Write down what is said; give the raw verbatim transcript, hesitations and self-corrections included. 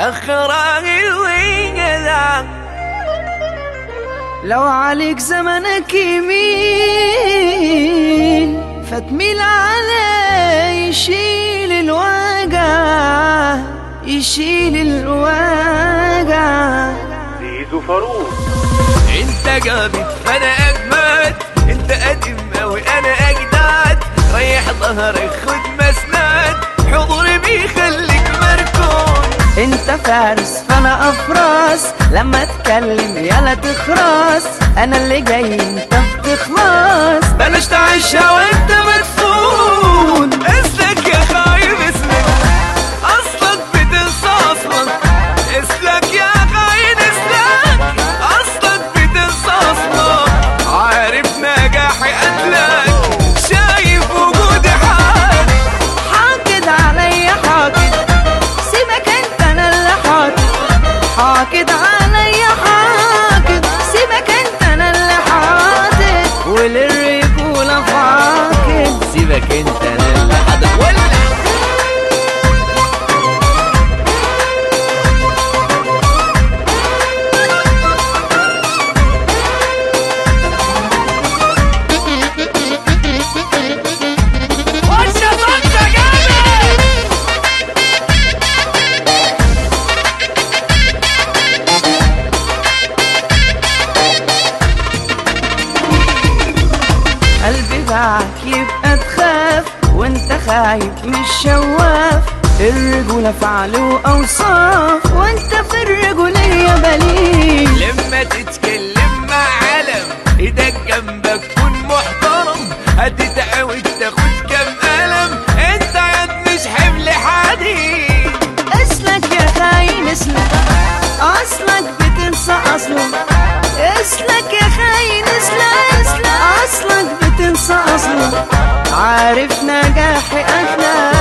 اخراغي وكذا. لو عليك زمنك يمين فتميل عليه يشيل الوجع يشيل الوجع. زيزو فاروق انت جامد فانا اجمد، انت قديم اوي انا اجداد، ريح ظهرك خد مسند، حضوري بيخليك مركون. انت فارس فانا افراس، لما اتكلم يلا تخرس، انا اللي جاي انت بتخلص. بلاش تعيشها وانت مدفون، اسلك يا خايب اسلك، اصلك بتنسى اصلك، اسلك يا خاين اسلك، اصلك بتنسى اصلك، عارف نجاحي قتلك، شايف وجودي حاجة حاكد عليا حاكد، سيبك انت انا اللي حاكد، حاكد عليا حاكد، سيبك انت انا اللي حاكد، وللرجولة فاكد، سيبك انت انا اللي حاطط ولا قلبي باعك يبقى تخاف، وانت خايف مش شواف، الرجولة فعل واوصاف، وانت في الرجولية بليل. لما تتكلم مع علم ايدك جنبك كن محترم، هتتعود تاخد كام قلم، انت يد مش حمل حديد. اسلك يا خاين اسلك، اصلك بتنسى اصلك، اسلك يا خاين اسلك، اسلك اصلك بتنسى اصلك، عارف نجاحي اخلق.